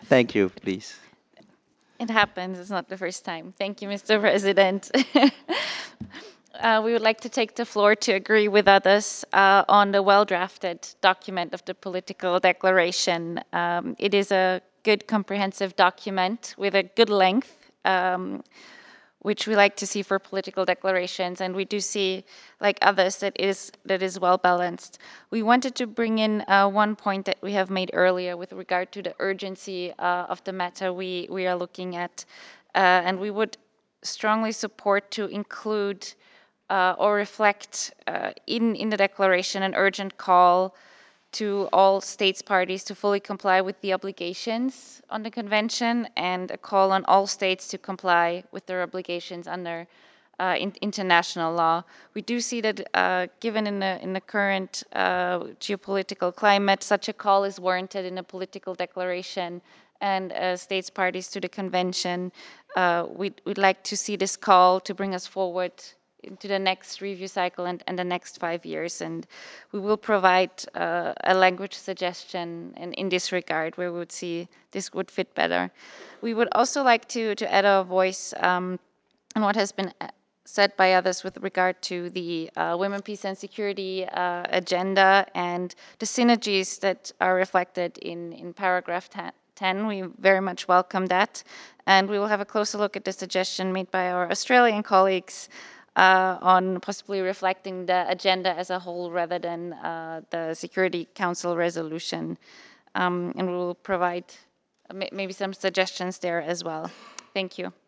Thank you, please. It happens. It's not the first time. Thank you, Mr. President. We would like to take the floor to agree with others on the well-drafted document of the political declaration. It is a good comprehensive document with a good length, which we like to see for political declarations, and we do see, like others, that is well balanced. We wanted to bring in one point that we have made earlier with regard to the urgency of the matter we are looking at, and we would strongly support to include or reflect in the declaration an urgent call to all states parties to fully comply with the obligations on the convention, and a call on all states to comply with their obligations under international law. We do see that, given in the current geopolitical climate, such a call is warranted in a political declaration, and states parties to the convention, we'd like to see this call to bring us forward into the next review cycle and the next 5 years. And we will provide a language suggestion in this regard where we would see this would fit better. We would also like to add a voice on what has been said by others with regard to the women, peace and security agenda and the synergies that are reflected in paragraph 10. We very much welcome that. And we will have a closer look at the suggestion made by our Australian colleagues on possibly reflecting the agenda as a whole rather than the Security Council resolution. And we will provide maybe some suggestions there as well. Thank you.